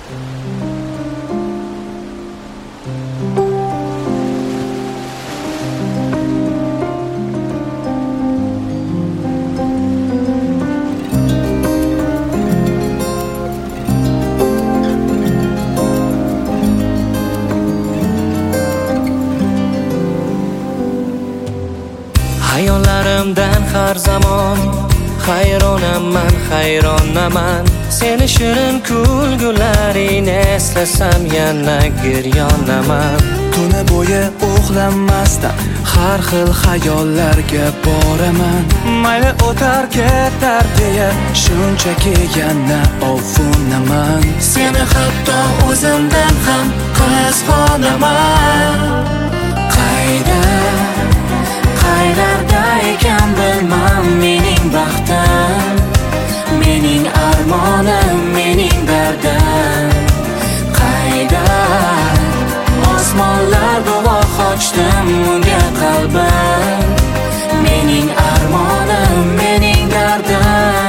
Hayollarimdan har zamon hayronaman, hayronaman. Seni shirin kulgularingni eslasam yana giryonaman. Tuni bo'yi uxlamasdan har xil xayollarga boraman. Mayli o'tar ketar deya shunchaki yana ovunaman. Seni hatto o'zimdan ham qizg'onaman. Qaylarda ekan bilmam mening baxtim, mening armonim, mening dardim. Qayda osmonlar guvoh ochdim unga qalbim, mening armonim, mening dardim.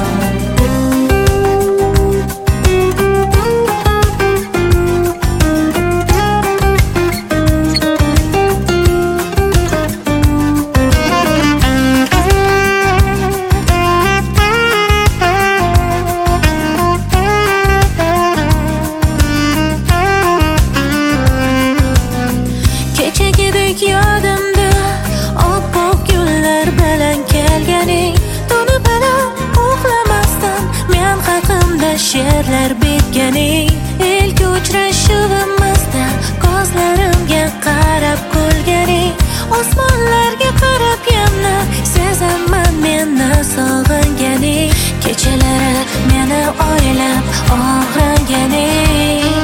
Yodimda oppoq gullar bilan kelganing, tuni bilan uxlamasdan men haqimda she'rlar bitganing. Ilk uchrashuvimizda ko'zlarimga qarab kulganing, osmonlarga qarab yana sezaman meni sog'inganing. Kechalari meni o'ylab og'ringaning.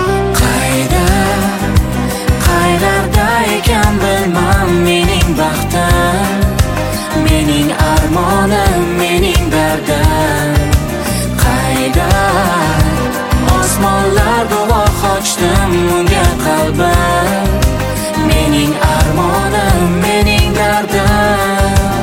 Qaylarda ekan bilmam mening baxtim, mening armonim, mening dardim. Qayda osmonlar guvoh ochdim unga qalbim, mening armonim, mening dardim.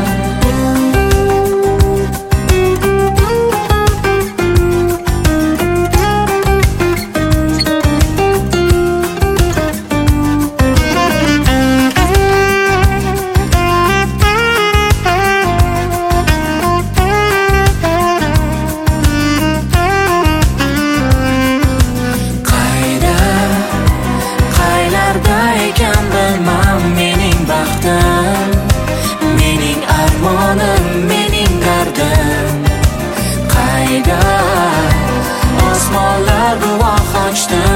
Mening armonim, mening dardim. Qayda osmonlar guvoh ochdi